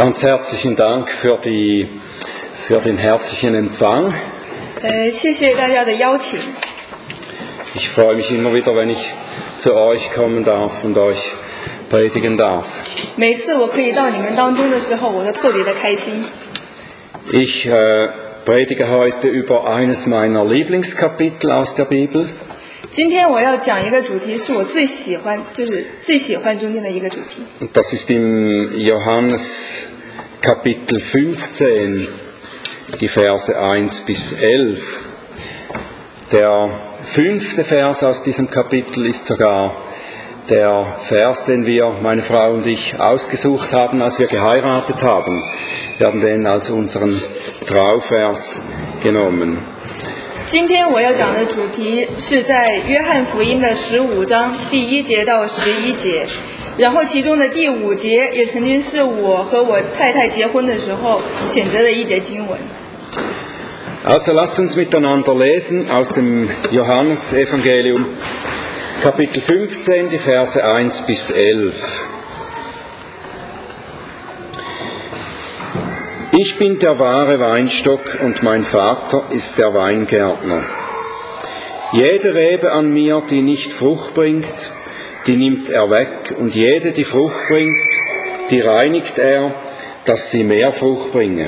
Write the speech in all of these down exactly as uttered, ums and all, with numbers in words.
Ganz herzlichen Dank für, die, für den herzlichen Empfang. 呃，谢谢大家的邀请。 Ich freue mich immer wieder, wenn ich zu euch kommen darf und euch predigen darf. 每次我可以到你们当中的时候，我都特别的开心。 Ich äh, predige heute über eines meiner Lieblingskapitel aus der Bibel. 今天我要讲一个主题，是我最喜欢，就是最喜欢中间的一个主题。 Und das ist im Johannes Kapitel fünfzehn, die Verse eins bis elf. Der fünfte Vers aus diesem Kapitel ist sogar der Vers, den wir, meine Frau und ich, ausgesucht haben, als wir geheiratet haben. Wir haben den als unseren Trauvers genommen. 今天我要讲的主题是在约翰福音的十五章第一节到十一节，然后其中的第五节也曾经是我和我太太结婚的时候选择的一节经文。 Also lasst uns miteinander lesen aus dem Johannesevangelium, Kapitel fünfzehn, die Verse eins bis elf. Ich bin der wahre Weinstock und mein Vater ist der Weingärtner. Jede Rebe an mir, die nicht Frucht bringt, die nimmt er weg, und jede, die Frucht bringt, die reinigt er, dass sie mehr Frucht bringe.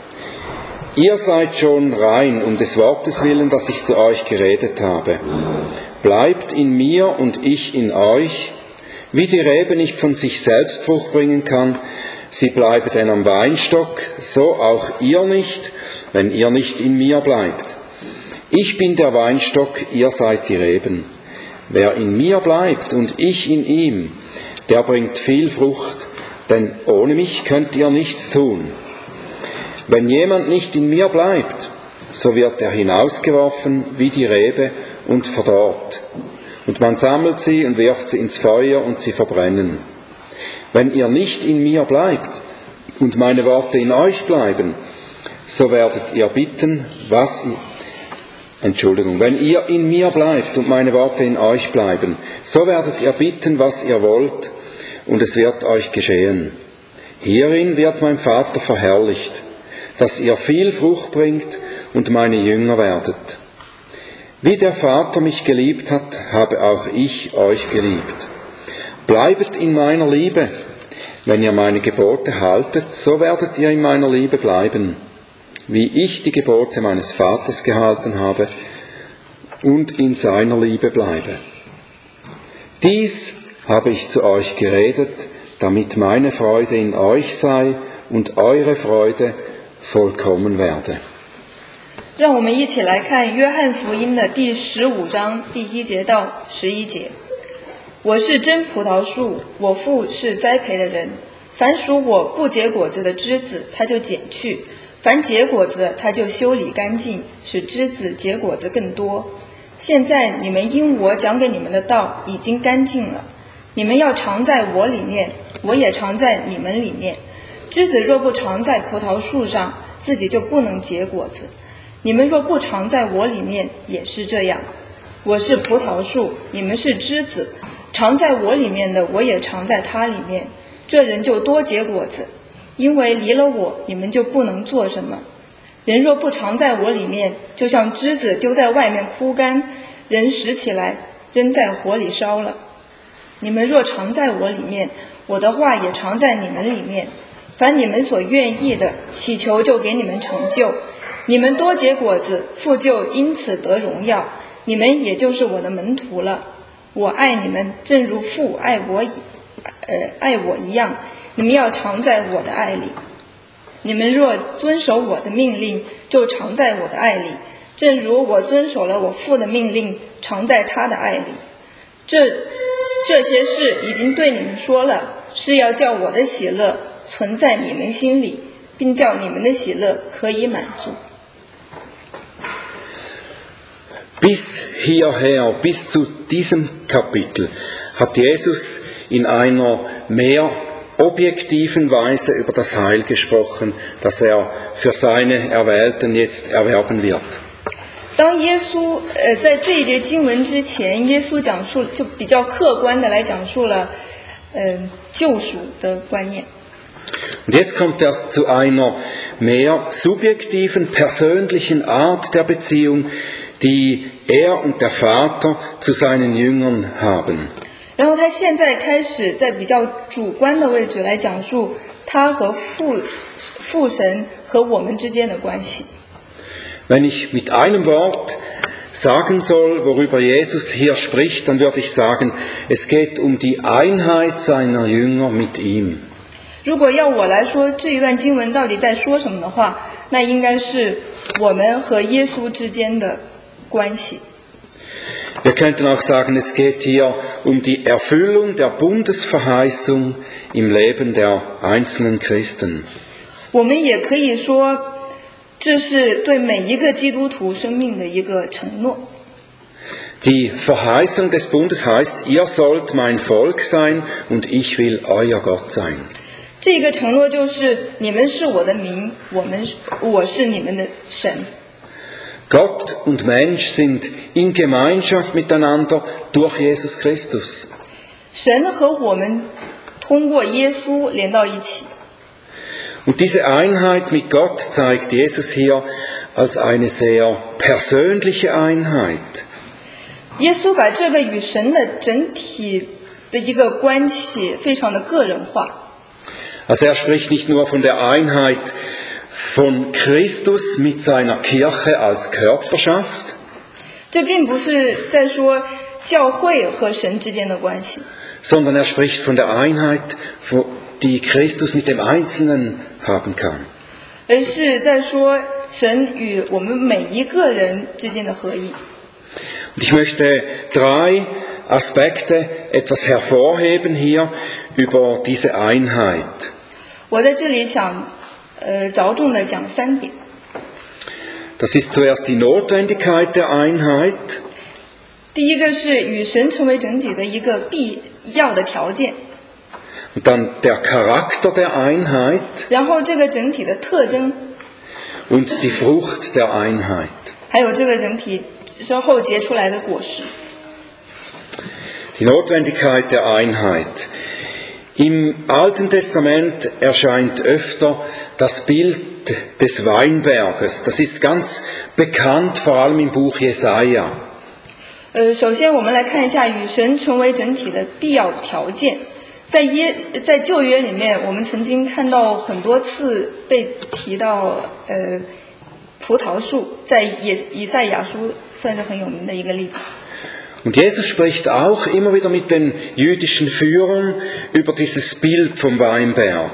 Ihr seid schon rein um des Wortes willen, das ich zu euch geredet habe. Bleibt in mir und ich in euch. Wie die Rebe nicht von sich selbst Frucht bringen kann, sie bleibe denn am Weinstock, so auch ihr nicht, wenn ihr nicht in mir bleibt. Ich bin der Weinstock, ihr seid die Reben. Wer in mir bleibt und ich in ihm, der bringt viel Frucht, denn ohne mich könnt ihr nichts tun. Wenn jemand nicht in mir bleibt, so wird er hinausgeworfen wie die Rebe und verdorrt. Und man sammelt sie und wirft sie ins Feuer und sie verbrennen. Wenn ihr nicht in mir bleibt und meine Worte in euch bleiben, so werdet ihr bitten, was ihr... Entschuldigung, wenn ihr in mir bleibt und meine Worte in euch bleiben, so werdet ihr bitten, was ihr wollt, und es wird euch geschehen. Hierin wird mein Vater verherrlicht, dass ihr viel Frucht bringt und meine Jünger werdet. Wie der Vater mich geliebt hat, habe auch ich euch geliebt. Bleibet in meiner Liebe. Wenn ihr meine Gebote haltet, so werdet ihr in meiner Liebe bleiben, wie ich die Gebote meines Vaters gehalten habe und in seiner Liebe bleibe. Dies habe ich zu euch geredet, damit meine Freude in euch sei und eure Freude vollkommen werde. 让我们一起来看约翰福音的第十五章第一节到十一节。我是真葡萄树，我父是栽培的人。凡属我不结果子的枝子，他就剪去；凡结果子的，他就修理干净，使枝子结果子更多。现在你们因我讲给你们的道已经干净了，你们要常在我里面，我也常在你们里面。枝子若不常在葡萄树上，自己就不能结果子。你们若不常在我里面，也是这样。我是葡萄树，你们是枝子，常在我里面的，我也常在他里面。这人就多结果子，因为离了我，你们就不能做什么。人若不常在我里面，就像枝子丢在外面枯干，人拾起来扔在火里烧了。你们若常在我里面，我的话也常在你们里面。凡你们所愿意的，祈求就给你们成就。你们多结果子，父就因此得荣耀，你们也就是我的门徒了。我爱你们，正如父爱我以呃爱我一样，你们要常在我的爱里。你们若遵守我的命令，就常在我的爱里，正如我遵守了我父的命令，常在他的爱里。这这些事已经对你们说了，是要叫我的喜乐存在你们心里，并叫你们的喜乐可以满足。 Bis hierher, bis zu diesem Kapitel, hat Jesus in einer mehr objektiven Weise über das Heil gesprochen, das er für seine Erwählten jetzt erwerben wird. 当耶稣呃在这一节经文之前，耶稣讲述就比较客观的来讲述了呃救赎的观念。 Und jetzt kommt er zu einer mehr subjektiven, persönlichen Art der Beziehung, die er und der Vater zu seinen Jüngern haben. 然后他现在开始在比较主观的位置来讲述他和父父神和我们之间的关系。 Wenn ich mit einem Wort sagen soll, worüber Jesus hier spricht, dann würde ich sagen, es geht um die Einheit seiner Jünger mit ihm. 如果要我来说这一段经文到底在说什么的话，那应该是我们和耶稣之间的关系。 Wir könnten auch sagen, es geht hier um die Erfüllung der Bundesverheißung im Leben der einzelnen Christen. 我们也可以说，这是对每一个基督徒生命的一个承诺。 Die Verheißung des Bundes heißt, ihr sollt mein Volk sein und ich will euer Gott sein. 这个承诺就是你们是我的民，我们我是你们的神。 Gott und Mensch sind in Gemeinschaft miteinander durch Jesus Christus. 神和我们通过耶稣连到一起。 Und diese Einheit mit Gott zeigt Jesus hier als eine sehr persönliche Einheit. 耶稣把这个与神的整体的一个关系非常的个人化。 Also er spricht nicht nur von der Einheit von Christus mit seiner Kirche als Körperschaft. 这并不是在说教会和神之间的关系， sondern er spricht von der Einheit, die Christus mit dem Einzelnen haben kann. 而是在说神与我们每一个人之间的合一。 Und ich möchte drei Aspekte etwas hervorheben hier über diese Einheit. 我在这里想，呃，着重的讲三点。 Das ist zuerst die Notwendigkeit der Einheit. 第一个是与神成为整体的一个必要的条件， Und dann der Charakter der Einheit 然后这个整体的特征， und die Frucht der Einheit. 还有这个整体之后结出来的果实。 Die Notwendigkeit der Einheit. Im Alten Testament erscheint öfter das Bild des Weinberges. Das ist ganz bekannt, vor allem im Buch Jesaja. 呃，首先我们来看一下与神成为整体的必要条件。在耶在旧约里面，我们曾经看到很多次被提到，呃，葡萄树，在以以赛亚书算是很有名的一个例子。 Und Jesus spricht auch immer wieder mit den jüdischen Führern über dieses Bild vom Weinberg.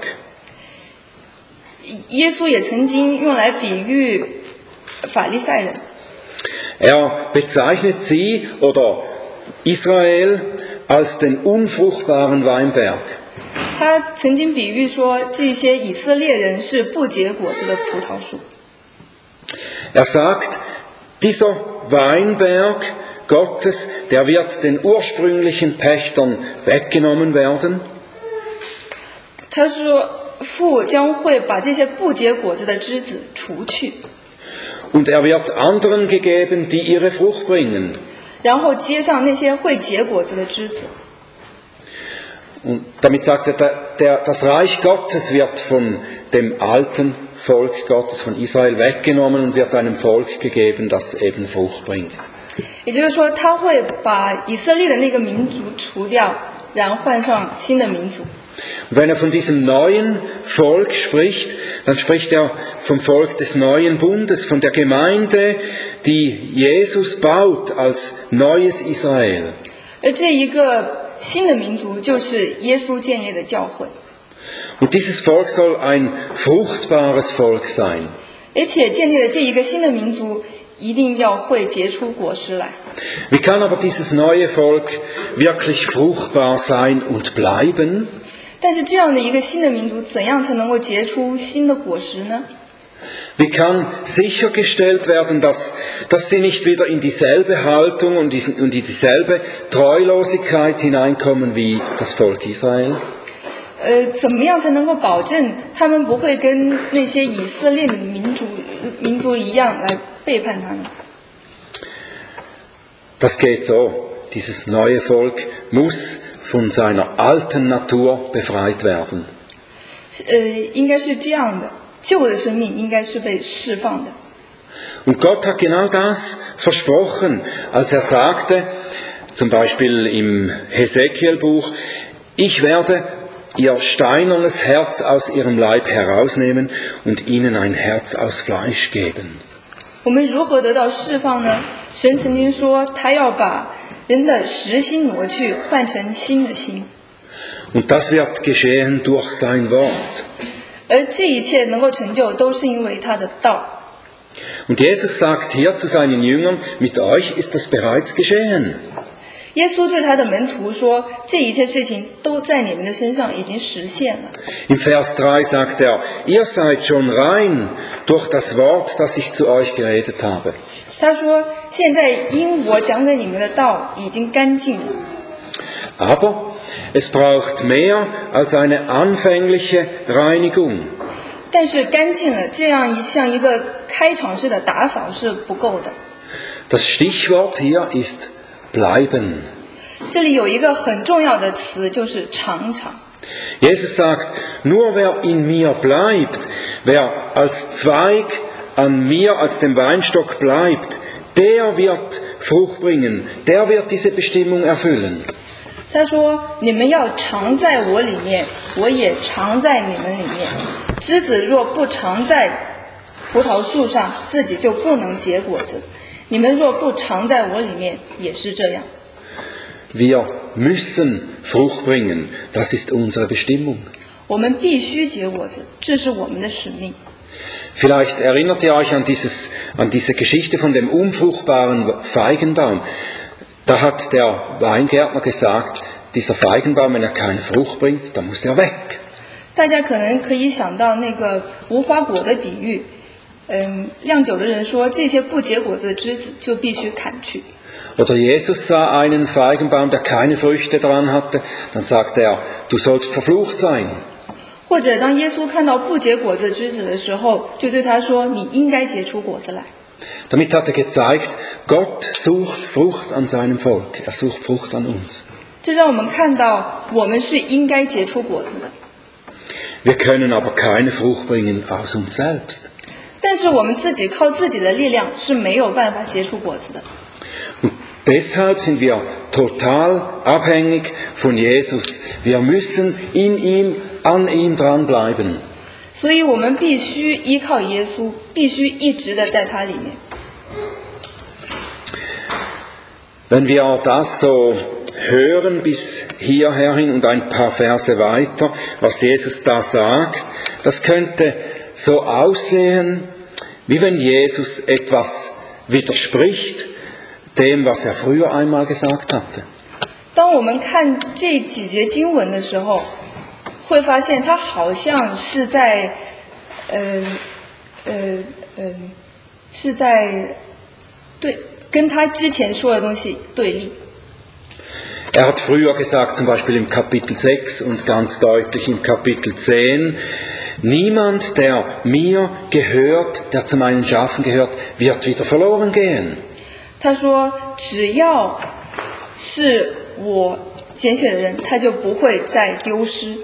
耶稣也曾经用来比喻法利赛人。 Er bezeichnet sie oder Israel als den unfruchtbaren Weinberg. 他曾经比喻说，这些以色列人是不结果子的葡萄树。 Er sagt, dieser Weinberg Gottes, der wird den ursprünglichen Pächtern weggenommen werden. 他说，父将会把这些不结果子的枝子除去， Und er wird anderen gegeben, die ihre Frucht bringen. 然后接上那些会结果子的枝子。 Und damit sagt er, der, der, das Reich Gottes wird von dem alten Volk Gottes, von Israel, weggenommen und wird einem Volk gegeben, das eben Frucht bringt. 也就是说，他会把以色列的那个民族除掉，然后换上新的民族。 Und wenn er von diesem neuen Volk spricht, dann spricht er vom Volk des neuen Bundes, von der Gemeinde, die Jesus baut als neues Israel. 而这一个新的民族就是耶稣建立的教会。 Und dieses Volk soll ein fruchtbares Volk sein. 而且建立的这一个新的民族一定要会结出果实来。 Wie kann aber dieses neue Volk wirklich fruchtbar sein und bleiben? 但是这样的一个新的民族，怎样才能够结出新的果实呢？ Wie kann sichergestellt werden, dass, dass sie nicht wieder in dieselbe Haltung und in dieselbe Treulosigkeit hineinkommen wie das Volk Israel? 呃，怎么样才能够保证他们不会跟那些以色列的民族民族一样来背叛他呢？ Das geht so. Dieses neue Volk muss von seiner alten Natur befreit werden. 呃，应该是这样的，旧的生命应该是被释放的。 Und Gott hat genau das versprochen, als er sagte, zum Beispiel im Hesekiel-Buch, ich werde ihr steinernes Herz aus ihrem Leib herausnehmen und ihnen ein Herz aus Fleisch geben. 我们如何得到释放呢？神曾经说，他要把人的实心挪去，换成新的心。 Und das wird geschehen durch sein Wort. 而这一切能够成就，都是因为他的道。 Und Jesus sagt hier zu seinen Jüngern, mit euch ist das bereits geschehen. 耶稣对他的门徒说，这一切事情都在你们的身上已经实现了。 Im Vers drei sagt er, ihr seid schon rein durch das Wort, das ich zu euch geredet habe. 他说，现在因我讲给你们的道已经干净了。 Aber es braucht mehr als eine anfängliche Reinigung. 但是干净了，这样一像一个开场式的打扫是不够的。 Das Stichwort hier ist bleiben. 这里有一个很重要的词，就是常常。 Jesus sagt, nur wer in mir bleibt, wer als Zweig an mir, als dem Weinstock bleibt, der wird Frucht bringen, der wird diese Bestimmung erfüllen. 他说，你们要常在我里面，我也常在你们里面。枝子若不常在葡萄树上，自己就不能结果子。你们若不常在我里面，也是这样。 Wir müssen Frucht bringen, das ist unsere Bestimmung. 我们必须结果子，这是我们的使命。 Vielleicht erinnert ihr euch an, dieses, an diese Geschichte von dem unfruchtbaren Feigenbaum. Da hat der Weingärtner gesagt, dieser Feigenbaum, wenn er keine Frucht bringt, dann muss er weg. 大家可能可以想到那个无花果的比喻，嗯，酿酒的人说，这些不结果子的枝子就必须砍去。 Oder Jesus sah einen Feigenbaum, der keine Früchte dran hatte, dann sagte er, du sollst verflucht sein. 或者当耶稣看到不结果子枝子的时候，就对他说，你应该结出果子来。 Damit hat er gezeigt, Gott sucht Frucht an seinem Volk, er sucht Frucht an uns. 这让我们看到，我们是应该结出果子的。 Wir können aber keine Frucht bringen aus uns selbst. 但是我们自己靠自己的力量是没有办法结出果子的。 Und deshalb sind wir total abhängig von Jesus. Wir müssen in ihm, an ihm dranbleiben. 所以我们必须依靠耶稣，必须一直的在他里面。 Wenn wir das so hören bis hierher hin und ein paar Verse weiter, was Jesus da sagt, das könnte so aussehen, wie wenn Jesus etwas widerspricht dem, was er früher einmal gesagt hatte. 当我们看这几节经文的时候，会发现他好像是在，呃，呃，呃，是在对跟他之前说的东西对立。 Er hat früher gesagt, zum Beispiel im Kapitel sechs und ganz deutlich im Kapitel zehn, niemand, der mir gehört, der zu meinen Schafen gehört, wird wieder verloren gehen. 他说，只要是我拣选的人，他就不会再丢失。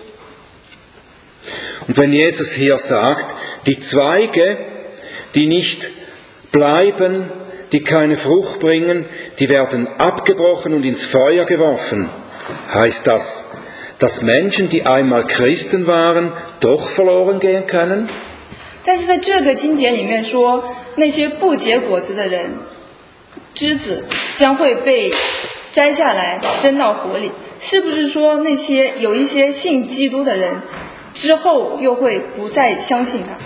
Und wenn Jesus hier sagt, die Zweige, die nicht bleiben, die keine Frucht bringen, die werden abgebrochen und ins Feuer geworfen, heißt das, dass Menschen, die einmal Christen waren, doch verloren gehen können? 但是在这个经节里面说，那些不结果子的人，枝子将会被摘下来扔到火里，是不是说那些有一些信基督的人之后又会不再相信他？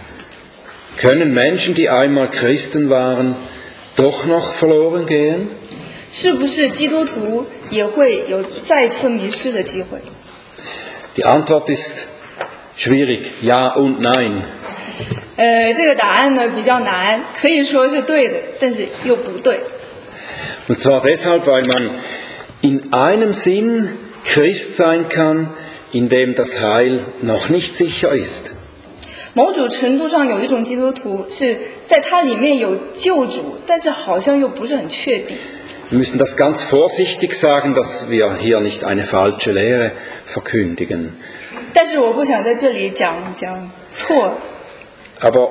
Können Menschen, die einmal Christen waren, doch noch verloren gehen? 是不是基督徒也会有再次迷失的机会？ Die Antwort ist schwierig, ja und nein. 呃，这个答案呢比较难，可以说是对的，但是又不对。 Und zwar deshalb, weil man in einem Sinn Christ sein kann, in dem das Heil noch nicht sicher ist. 某种程度上有一种基督徒是在它里面有救主，但是好像又不是很确定。 Wir müssen das ganz vorsichtig sagen, dass wir hier nicht eine falsche Lehre verkündigen. 但是我不想在这里讲讲错。 Aber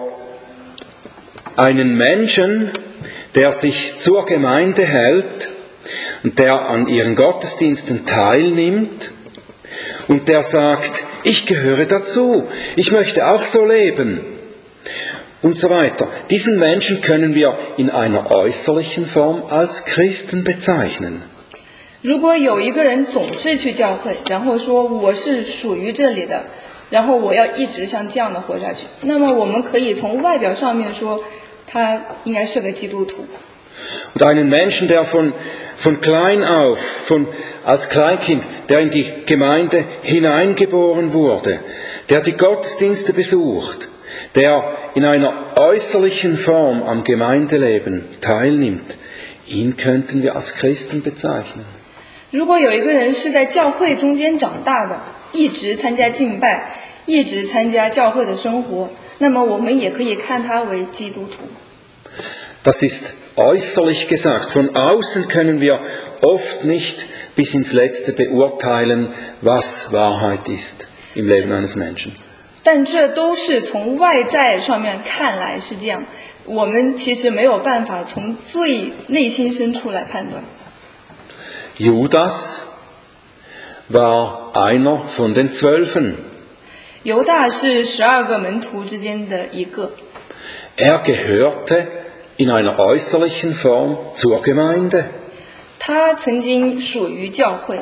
einen Menschen, der sich zur Gemeinde hält und der an ihren Gottesdiensten teilnimmt und der sagt, ich gehöre dazu, ich möchte auch so leben und so weiter. Diesen Menschen können wir in einer äußerlichen Form als Christen bezeichnen. 如果有一个人总是去教会，然后说我是属于这里的，然后我要一直像这样的活下去，那么我们可以从外表上面说，他应该是个基督徒。 Und einen Menschen, der von, von klein auf, von, als Kleinkind, der in die Gemeinde hineingeboren wurde, der die Gottesdienste besucht, der in einer äußerlichen Form am Gemeindeleben teilnimmt, ihn könnten wir als Christen bezeichnen. 如果有一个人是在教会中间长大的，一直参加敬拜，一直参加教会的生活，那么我们也可以看他为基督徒。 Das ist äußerlich gesagt. Von außen können wir oft nicht bis ins Letzte beurteilen, was Wahrheit ist im Leben eines Menschen. 但这都是从外在上面看来是这样，我们其实没有办法从最内心深处来判断。 Judas war einer von den Zwölfen. 犹大是十二个门徒之间的一个， Er gehörte in einer äußerlichen Form zur Gemeinde. 他曾经属于教会。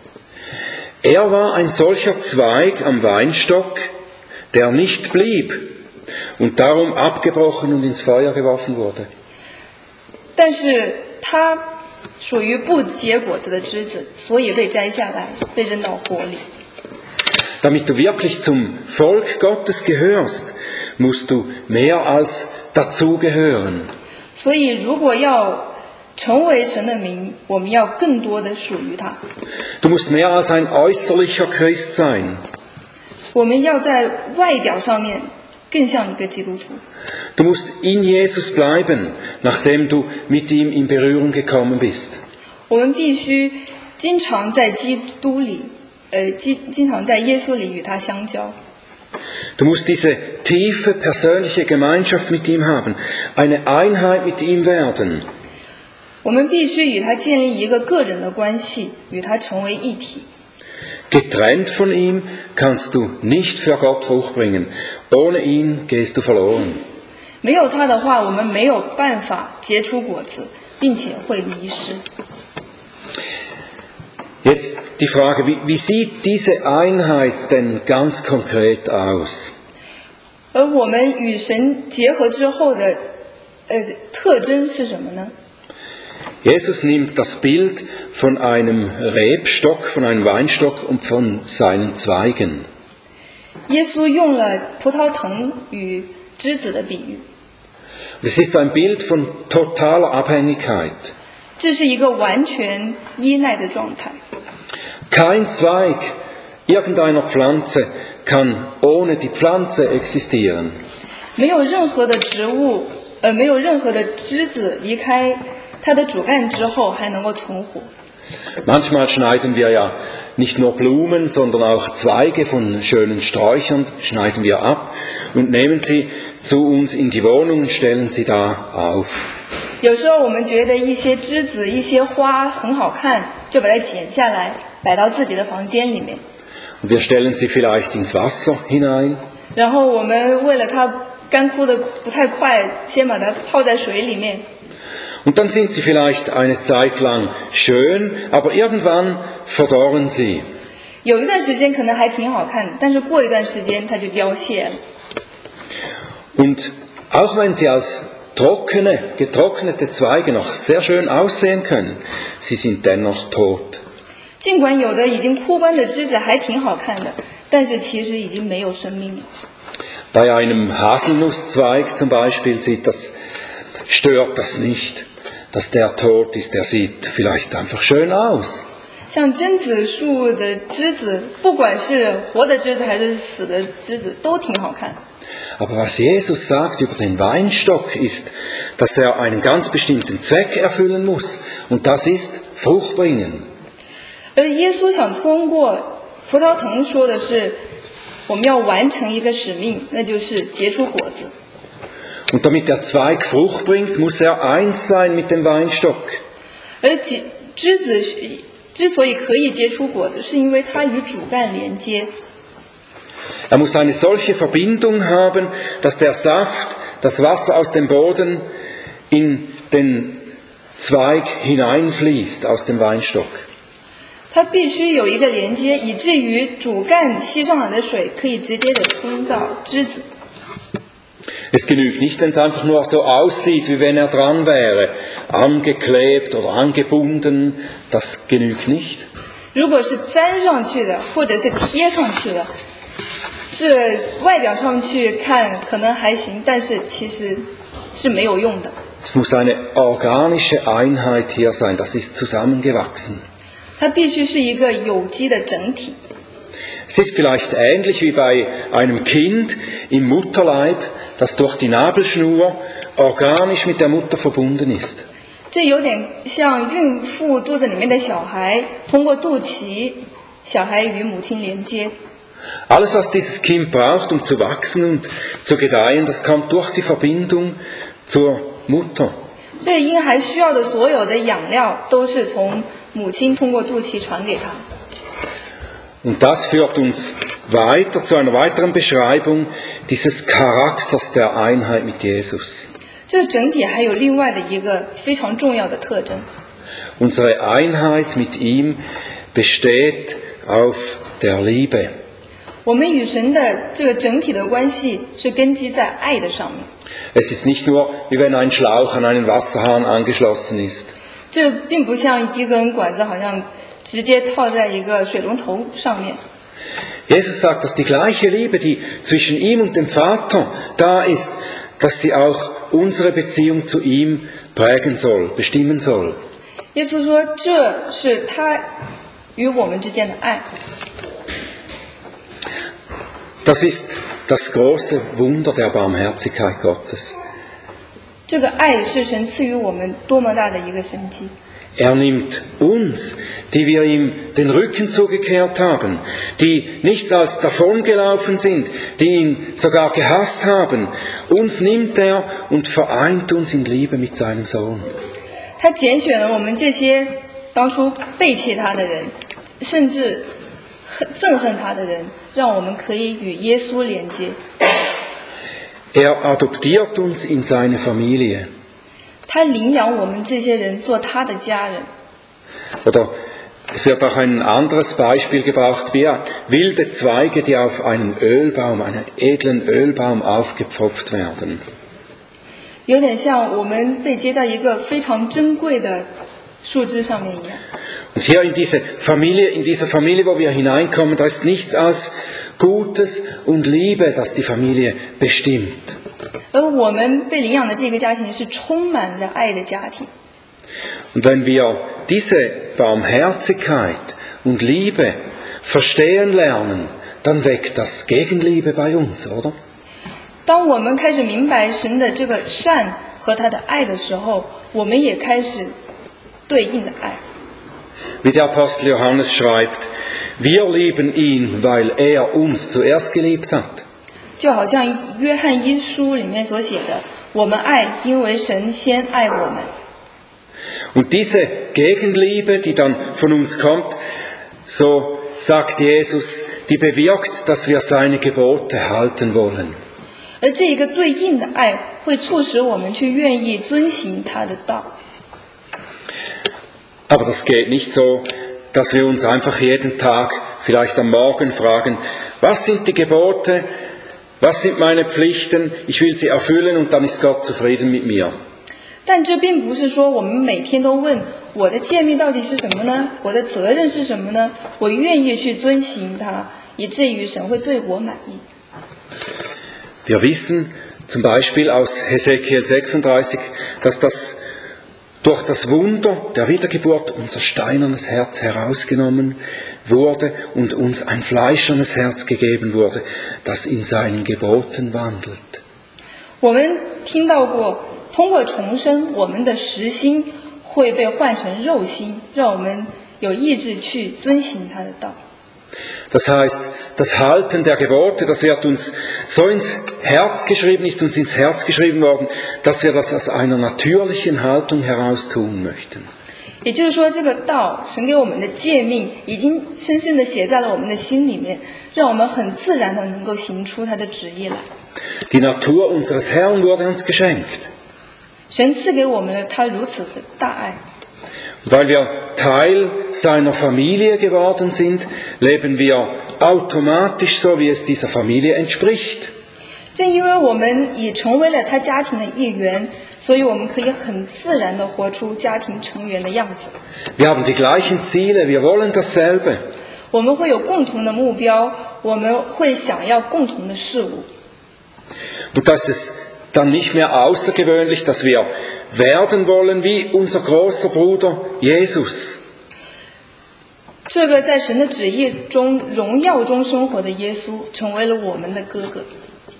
Er war ein solcher Zweig am Weinstock, der nicht blieb und darum abgebrochen und ins Feuer geworfen wurde. 但是他属于不结果子的枝子，所以被摘下来，被扔到火里。 Damit du wirklich zum Volk Gottes gehörst, musst du mehr als dazugehören. 所以如果要成为神的名，我们要更多的属于他。 Du musst mehr als ein äußerlicher Christ sein. 我们要在外表上面更像一个基督徒。 Du musst in Jesus bleiben, nachdem du mit ihm in Berührung gekommen bist. 我们必须经常在基督里，呃，经经常在耶稣里与他相交。 Du musst diese tiefe persönliche Gemeinschaft mit ihm haben, eine Einheit mit ihm werden. 我们必须与他建立一个个人的关系，与他成为一体。 Getrennt von ihm kannst du nicht für Gott Frucht bringen. Ohne ihn gehst du verloren. 没有他的话，我们没有办法结出果子，并且会迷失。 Jetzt die Frage, wie, wie sieht diese Einheit denn ganz konkret aus? 而我们与神结合之后的，呃，特征是什么呢？ Jesus nimmt das Bild von einem Rebstock, von einem Weinstock und von seinen Zweigen. 耶稣用了葡萄藤与枝子的比喻， Das ist ein Bild von totaler Abhängigkeit. 这是一个完全依赖的状态。 Kein Zweig irgendeiner Pflanze kann ohne die Pflanze existieren. 没有任何的植物，呃，没有任何的枝子离开它的主干之后还能够存活。 Manchmal schneiden wir ja nicht nur Blumen, sondern auch Zweige von schönen Sträuchern schneiden wir ab und nehmen sie zu uns in die Wohnung und stellen sie da auf. 有时候我们觉得一些枝子、一些花很好看，就把它剪下来摆到自己的房间里面。 Und wir stellen sie vielleicht ins Wasser hinein. 然后我们为了它干枯的不太快，先把它泡在水里面。 Und dann sind sie vielleicht eine Zeit lang schön, aber irgendwann verdorren sie. 有一段时间可能还挺好看的，但是过一段时间它就凋谢了。 Und auch wenn sie als trockene, getrocknete Zweige noch sehr schön aussehen können, sie sind dennoch tot. 尽管有的已经枯干的枝子还挺好看的，但是其实已经没有生命了。 Bei einem Haselnusszweig zum Beispiel sieht das, stört das nicht, dass der tot ist. Der sieht vielleicht einfach schön aus. 像榛子树的枝子，不管是活的枝子还是死的枝子，都挺好看。 Aber was Jesus sagt über den Weinstock ist, dass er einen ganz bestimmten Zweck erfüllen muss. Und das ist Frucht bringen. 而耶稣想通过葡萄藤说的是， 我们要完成一个使命，那就是结出果子。 Und damit der Zweig Frucht bringt, muss er eins sein mit dem Weinstock. 而枝枝子之所以可以结出果子，是因为它与主干连接。 Er muss eine solche Verbindung haben, dass der Saft, das Wasser aus dem Boden in den Zweig hineinfließt aus dem Weinstock. 它必须有一个连接，以至于主干吸上来的水可以直接的冲到枝子。 Es genügt nicht, wenn es einfach nur so aussieht, wie wenn er dran wäre, angeklebt oder angebunden. Das genügt nicht. 如果是粘上去的，或者是贴上去的，这外表上去看可能还行，但是其实是没有用的。 Es muss eine organische Einheit hier sein, das ist zusammengewachsen. 它必须是一个有机的整体。 Es ist vielleicht ähnlich wie bei einem Kind im Mutterleib, das durch die Nabelschnur organisch mit der Mutter verbunden ist. 这有点像孕妇肚子里面的小孩，通过肚脐，小孩与母亲连接。 Alles, was dieses Kind braucht, um zu wachsen und zu gedeihen, das kommt durch die Verbindung zur Mutter. 这婴孩需要的所有的养料，都是从母亲通过肚脐传给他。 Und das führt uns weiter zu einer weiteren Beschreibung dieses Charakters der Einheit mit Jesus. 这整体还有另外的一个非常重要的特征。 Unsere Einheit mit ihm besteht auf der Liebe. 我们与神的这个整体的关系是根基在爱的上面。 Es ist nicht nur, wie wenn ein Schlauch an einen Wasserhahn angeschlossen ist. 这并不像一根管子好像直接套在一个水龙头上面。 Jesus sagt, dass die gleiche Liebe, die zwischen ihm und dem Vater da ist, dass sie auch unsere Beziehung zu ihm prägen soll, bestimmen soll. 耶稣说，这是他与我们之间的爱。 Das ist das große Wunder der Barmherzigkeit Gottes. 这个爱是神赐予我们多么大的一个神迹。 Er nimmt uns, die wir ihm den Rücken zugekehrt haben, die nichts als davongelaufen sind, die ihn sogar gehasst haben, uns nimmt er und vereint uns in Liebe mit seinem Sohn. 他拣选了我们这些当初背弃他的人，甚至憎恨他的人，让我们可以与耶稣连接。 Er adoptiert uns in seine Familie. 他领养我们这些人做他的家人。 Oder es wird auch ein anderes Beispiel gebraucht, wie wilde Zweige, die auf einen Ölbaum, einen edlen Ölbaum aufgepfropft werden. 有点像我们被接在一个非常珍贵的树枝上面一样。 Und hier in diese Familie, in dieser Familie, wo wir hineinkommen, da ist nichts als Gutes und Liebe, das die Familie bestimmt. 而我们被领养的这个家庭是充满着爱的家庭。 Und wenn wir diese Barmherzigkeit und Liebe verstehen lernen, dann weckt das Gegenliebe bei uns, oder? 当我们开始明白神的这个善和他的爱的时候，我们也开始对应的爱。 Wie der Apostel Johannes schreibt, wir lieben ihn, weil er uns zuerst geliebt hat. 就好像约翰一书里面所写的，我们爱，因为神先爱我们。 Und diese Gegenliebe, die dann von uns kommt, so sagt Jesus, die bewirkt, dass wir seine Gebote halten wollen. 而这一个对应的爱，会促使我们去愿意遵行他的道。 Aber das geht nicht so, dass wir uns einfach jeden Tag, vielleicht am Morgen fragen, was sind die Gebote, was sind meine Pflichten, ich will sie erfüllen und dann ist Gott zufrieden mit mir. 但这并不是说我们每天都问我的诫命到底是什么呢？我的责任是什么呢？我愿意去遵行它，以至于神会对我满意。 Wir wissen zum Beispiel aus Hesekiel sechsunddreißig, dass das durch das Wunder der Wiedergeburt unser steinernes Herz herausgenommen wurde und uns ein fleischernes Herz gegeben wurde, das in seinen Geboten wandelt. 我们听到过，通过重生，我们的实心会被换成肉心，让我们有意志去遵行他的道。 Das heißt, das Halten der Gebote, das wird uns so ins Herz geschrieben, ist uns ins Herz geschrieben worden, dass wir das aus einer natürlichen Haltung heraus tun möchten. 也就是说，这个道，神给我们的诫命，已经深深地写在了我们的心里面，让我们很自然地能够行出他的旨意来。 Die Natur unseres Herrn wurde uns geschenkt. 神赐给我们了他如此的大爱。 Weil wir Teil seiner Familie geworden sind, leben wir automatisch so, wie es dieser Familie entspricht. 正因为我们已成为了他家庭的一员，所以我们可以很自然地活出家庭成员的样子。 Wir haben die gleichen Ziele, wir wollen dasselbe. 我们会有共同的目标，我们会想要共同的事物。 Und das ist dann nicht mehr außergewöhnlich, dass wir werden wollen wie unser großer Bruder Jesus. 这个在神的旨意中荣耀中生活的耶稣成为了我们的哥哥。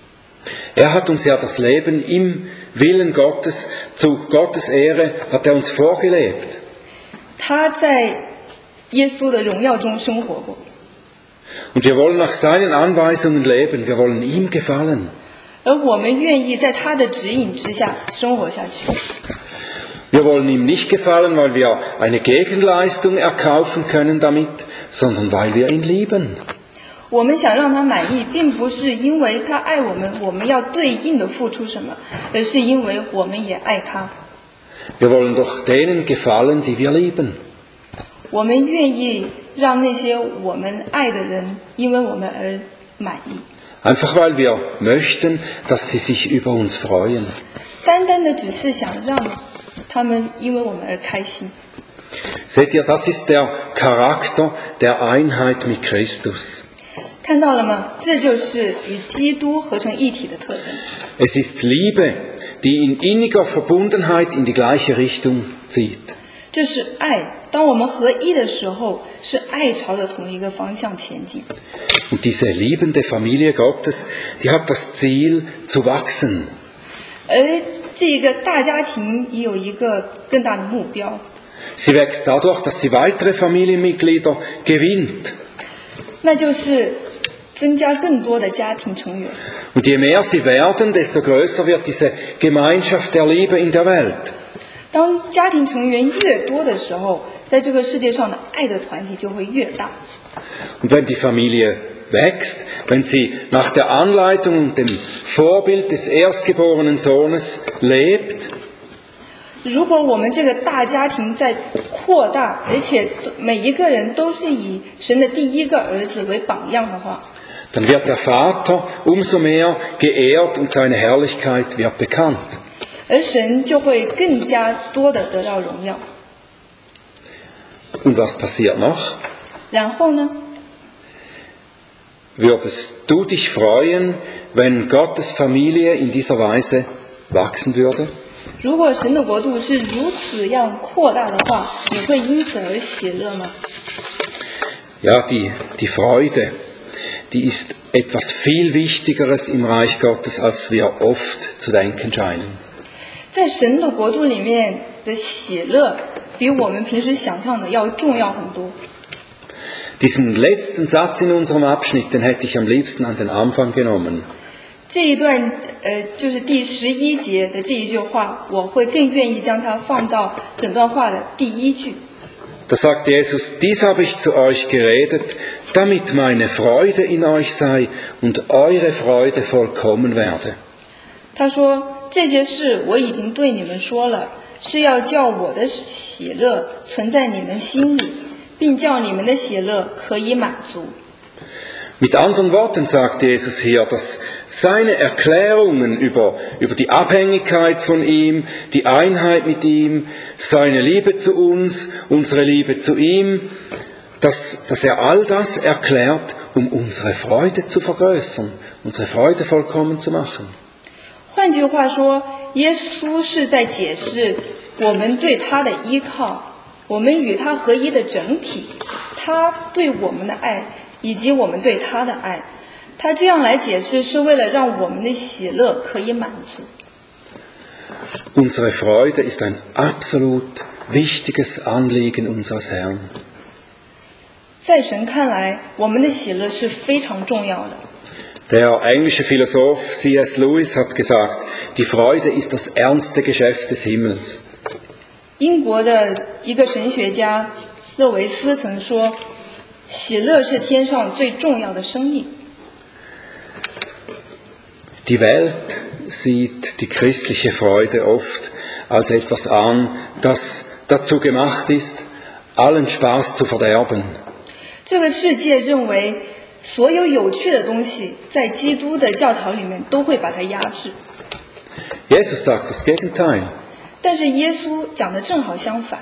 Er hat uns ja das Leben im Willen Gottes, zu Gottes Ehre, hat er uns vorgelebt. 他在耶稣的荣耀中生活过。 Und wir wollen nach seinen Anweisungen leben, wir wollen ihm gefallen. 而我们愿意在他的指引之下生活下去。 Wir wollen ihm nicht gefallen, weil wir eine Gegenleistung erkaufen können damit, sondern weil wir ihn lieben. 我们想让他满意，并不是因为他爱我们，我们要对应的付出什么，而是因为我们也爱他。 Wir wollen doch denen gefallen, die wir lieben. 我们愿意让那些我们爱的人因为我们而满意。 Einfach weil wir möchten, dass sie sich über uns freuen. 单单的只是想让他们因为我们而开心。 Seht ihr, das ist der Charakter der Einheit mit Christus. 看到了吗？这就是与基督合成一体的特征。 Es ist Liebe, die in inniger Verbundenheit in die gleiche Richtung zieht. 这是爱，当我们合一的时候，是爱朝着同一个方向前进。 Und diese liebende Familie Gottes, die hat das Ziel zu wachsen. 而这个大家庭也有一个更大的目标。 Sie wächst dadurch, dass sie weitere Familienmitglieder gewinnt. 那就是增加更多的家庭成员。 Und je mehr sie werden, desto größer wird diese Gemeinschaft der Liebe in der Welt. 当家庭成员越多的时候，在这个世界上的爱的团体就会越大。 Und wenn die Familie wächst, wenn sie nach der Anleitung und dem Vorbild des erstgeborenen Sohnes lebt, 如果我们这个大家庭在扩大，而且每一个人都是以神的第一个儿子为榜样的话， dann wird der Vater umso mehr geehrt und seine Herrlichkeit wird bekannt. 而神就会更加多的得到荣耀。 Und was passiert noch? 然后呢？ Würdest du dich freuen, wenn Gottes Familie in dieser Weise wachsen würde? 如果神的国度是如此样扩大的话，你会因此而喜乐吗？ Ja, die, die Freude, die ist etwas viel Wichtigeres im Reich Gottes, als wir oft zu denken scheinen. 在神的国度里面的喜乐，比我们平时想象的要重要很多。 Diesen letzten Satz in unserem Abschnitt, den hätte ich am liebsten an den Anfang genommen. 这一段，呃，就是第十一节的这一句话，我会更愿意将它放到整段话的第一句。 Da sagt Jesus, dies habe ich zu euch geredet, damit meine Freude in euch sei und eure Freude vollkommen werde. 他说，这些事我已经对你们说了，是要叫我的喜乐存在你们心里，并叫你们的喜乐可以满足。 Mit anderen Worten sagt Jesus hier, dass seine Erklärungen über, über die Abhängigkeit von ihm, die Einheit mit ihm, seine Liebe zu uns, unsere Liebe zu ihm, dass, dass er all das erklärt, um unsere Freude zu vergrößern, unsere Freude vollkommen zu machen. 换句话说，耶稣是在解释我们对他的依靠，我们与他合一的整体，他对我们的爱。 以及我们对他的爱，他这样来解释是为了让我们的喜乐可以满足。 Unsere Freude ist ein absolut wichtiges Anliegen unseres Herrn. 在神看来，我们的喜乐是非常重要的。 Der englische Philosoph C S Lewis hat gesagt, die Freude ist das ernste Geschäft des Himmels. 英国的一个神学家勒维斯曾说，喜乐是天上最重要的生意。 Die Welt sieht die christliche Freude oft als etwas an, das dazu gemacht ist, allen Spaß zu verderben. 这个世界认为所有有趣的东西在基督的教条里面都会把它压制。 Jesus sagt das Gegenteil. 但是耶稣讲的正好相反。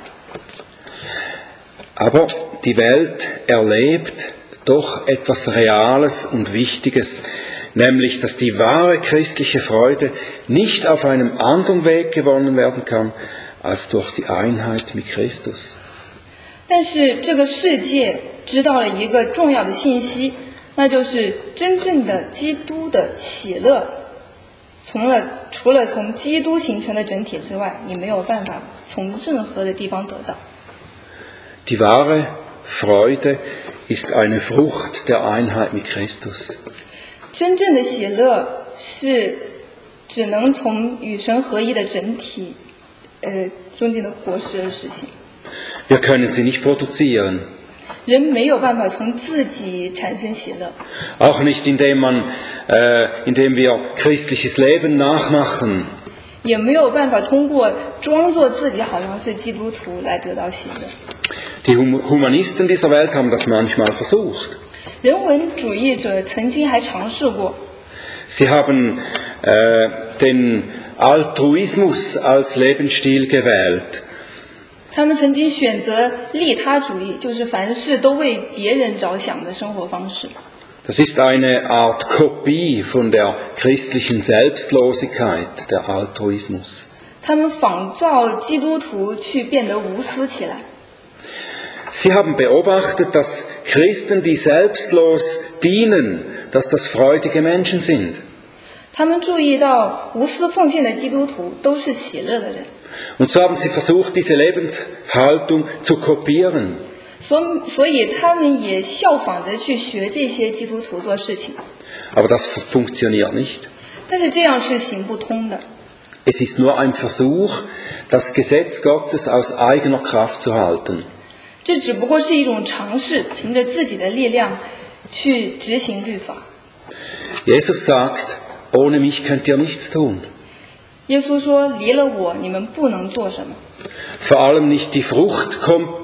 Aber die Welt erlebt doch etwas Reales und Wichtiges, nämlich, dass die wahre christliche Freude nicht auf einem anderen Weg gewonnen werden kann, als durch die Einheit mit Christus. 但是这个世界知道了一个重要的信息，那就是真正的基督的喜乐，从了除了从基督形成的整体之外，你没有办法从任何的地方得到。 Die wahre Freude ist eine Frucht der Einheit mit Christus. 真正的喜乐是只能从与神合一的整体，呃，中间的果实而实现。 Wir können sie nicht produzieren. 人没有办法从自己产生喜乐。 Auch nicht indem man, äh, indem wir christliches Leben nachmachen. 也没有办法通过装作自己好像是基督徒来得到喜乐。 Die Humanisten dieser Welt haben das manchmal versucht. 人文主义者曾经还尝试过。 Sie haben äh, den Altruismus als Lebensstil gewählt. 他们曾经选择利他主义，就是凡事都为别人着想的生活方式。 Das ist eine Art Kopie von der christlichen Selbstlosigkeit, der Altruismus. 他们仿照基督徒去变得无私起来。 Sie haben beobachtet, dass Christen, die selbstlos dienen, dass das freudige Menschen sind. 他们注意到无私奉献的基督徒都是喜乐的人。 Und so haben sie versucht, diese Lebenshaltung zu kopieren. 所所以他们也效仿着去学这些基督徒做事情。 Aber das funktioniert nicht. 但是这样是行不通的。 Es ist nur ein Versuch, das Gesetz Gottes aus eigener Kraft zu halten. 这只不过是一种尝试，凭着自己的力量去执行律法。 Jesus sagt, ohne mich könnt ihr nichts tun. 耶稣说：“离了我，你们不能做什么。” Vor allem nicht die Frucht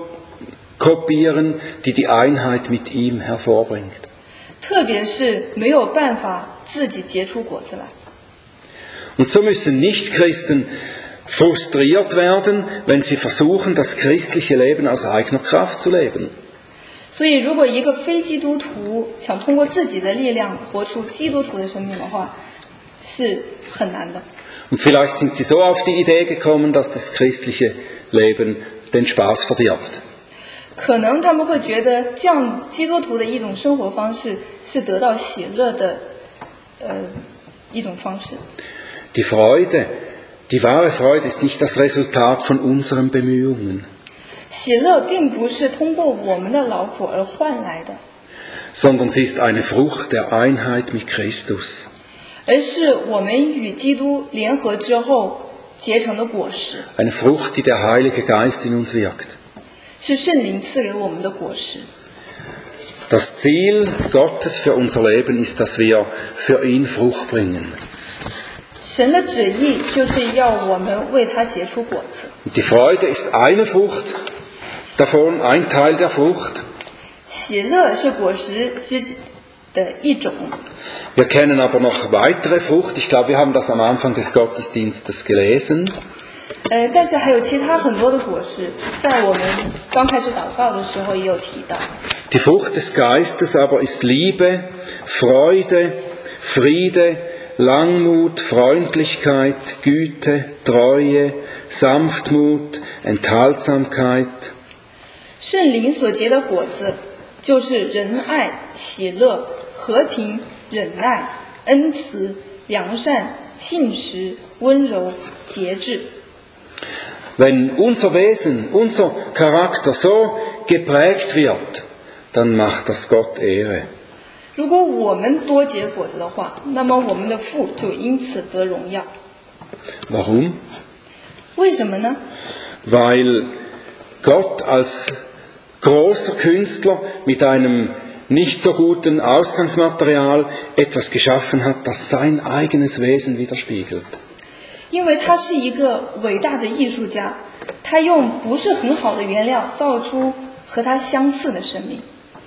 kopieren, die die Einheit mit ihm hervorbringt. 特别是没有办法自己结出果子来。 Und so müssen Nichtchristen frustriert werden, wenn sie versuchen, das christliche Leben aus eigener Kraft zu leben. 所以，如果一个非基督徒想通过自己的力量活出基督徒的生命的话，是很难的。 Und vielleicht sind sie so auf die Idee gekommen, dass das christliche Leben den Spaß verdirbt. 可能他们会觉得这样基督徒的一种生活方式是得到喜乐的，呃，一种方式。 Die Freude, die wahre Freude ist nicht das Resultat von unseren Bemühungen. 喜乐并不是通过我们的劳苦而换来的， sondern sie ist eine Frucht der Einheit mit Christus. 而是我们与基督联合之后结成的果实。 Eine Frucht, die der Heilige Geist in uns wirkt. 是圣灵赐给我们的果实。 Das Ziel Gottes für unser Leben ist, dass wir für ihn Frucht bringen. 神的旨意就是要我们为他结出果子。 Und die Freude ist eine Frucht davon, ein Teil der Frucht. 喜乐是果实之的一种。 Wir kennen aber noch weitere Frucht. Ich glaube, wir haben das am Anfang des Gottesdienstes gelesen. 呃，但是还有其他很多的果实，在我们刚开始祷告的时候也有提到。 Die Frucht des Geistes aber ist Liebe, Freude, Friede, Langmut, Freundlichkeit, Güte, Treue, Sanftmut, Enthaltsamkeit. 圣灵所结的果子，就是仁爱、喜乐、和平、忍耐、恩慈、良善、信实、温柔、节制。 Wenn unser Wesen, unser Charakter so geprägt wird, dann macht das Gott Ehre. 如果我们多结果子的话，那么我们的父就因此得荣耀。 Warum? 为什么呢？ Weil Gott als großer Künstler mit einem nicht so guten Ausgangsmaterial etwas geschaffen hat, das sein eigenes Wesen widerspiegelt. 因为他是一个伟大的艺术家，他用不是很好的原料造出和他相似的生命。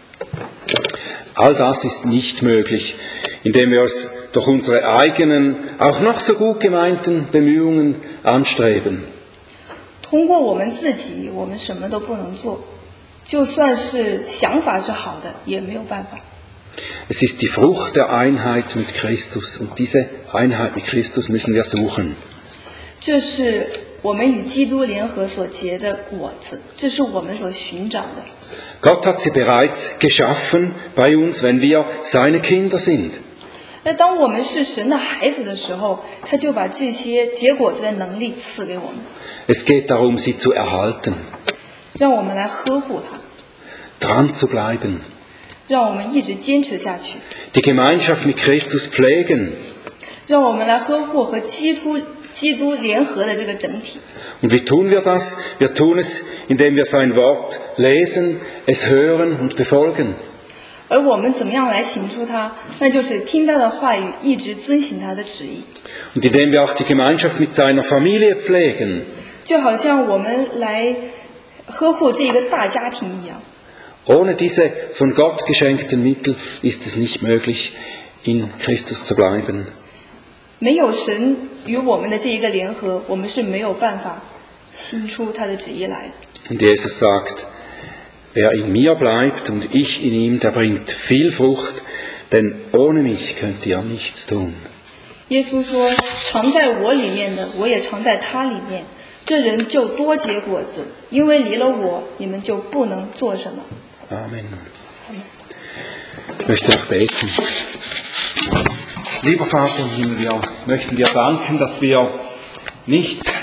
All das ist nicht möglich, indem wir es durch unsere eigenen, auch noch so gut gemeinten Bemühungen anstreben. 通过我们自己，我们什么都不能做，就算是想法是好的，也没有办法。 Es ist die Frucht der Einheit mit Christus und diese Einheit mit Christus müssen wir suchen. 这是我们与基督联合所结的果子，这是我们所寻找的。 Gott hat sie bereits geschaffen bei uns, wenn wir seine Kinder sind. 那当我们是神的孩子的时候，他就把这些结果子的能力赐给我们。 Es geht darum, sie zu erhalten, 让我们来呵护它， dran zu bleiben, 让我们一直坚持下去， die Gemeinschaft mit Christus pflegen. 让我们来呵护和基督基督联合的这个整体。 Und wie tun wir das? Wir tun es, indem wir sein Wort lesen, es hören und befolgen. 而我们怎么样来行出它？那就是听他的话语，一直遵行他的旨意。 Und indem wir auch die Gemeinschaft mit seiner Familie pflegen. 就好像我们来呵护这一个大家庭一样。 Ohne diese von Gott geschenkten Mittel ist es nicht möglich, in Christus zu bleiben. 没有神与我们的这一个联合，我们是没有办法行出他的旨意来的。 Und Jesus sagt, wer in mir bleibt und ich in ihm, der bringt viel Frucht, denn ohne mich könnt ihr nichts tun. 耶稣说：“常在我里面的，我也常在他里面。这人就多结果子，因为离了我，你们就不能做什么。” Amen. Ich möchte noch beten. Lieber Vater im Himmel, wir möchten dir danken, dass wir nicht